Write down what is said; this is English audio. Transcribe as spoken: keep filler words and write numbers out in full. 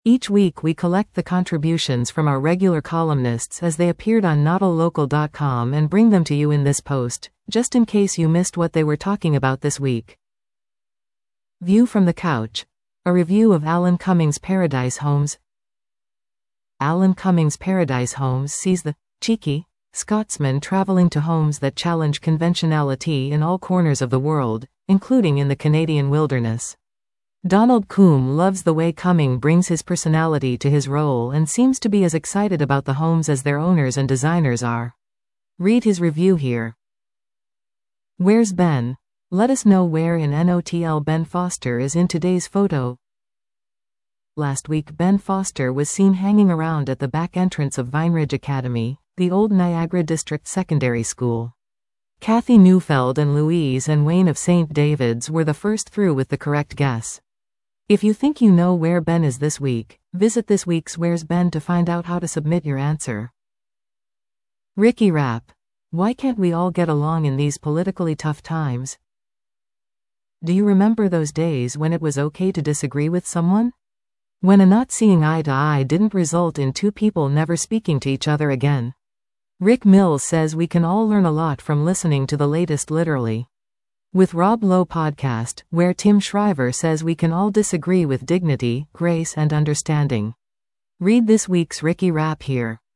Each week we collect the contributions from our regular columnists as they appeared on Noddle Local dot com and bring them to you in this post, just in case you missed what they were talking about this week. View from the Couch. A review of Alan Cummings' Paradise Homes. Alan Cummings' Paradise Homes sees the cheeky Scotsman traveling to homes that challenge conventionality in all corners of the world, including in the Canadian wilderness. Donald Coombe loves the way Cumming brings his personality to his role and seems to be as excited about the homes as their owners and designers are. Read his review here. Where's Ben? Let us know where in N O T L Ben Foster is in today's photo. Last week Ben Foster was seen hanging around at the back entrance of Vineridge Academy, the old Niagara District Secondary School. Kathy Neufeld and Louise and Wayne of Saint David's were the first through with the correct guess. If you think you know where Ben is this week, visit this week's Where's Ben to find out how to submit your answer. Ricky Rapp. Why can't we all get along in these politically tough times? Do you remember those days when it was okay to disagree with someone? When a not seeing eye to eye didn't result in two people never speaking to each other again? Rick Mills says we can all learn a lot from listening to the latest Literally with Rob Lowe podcast, where Tim Shriver says we can all disagree with dignity, grace and understanding. Read this week's Ricky Rapp here.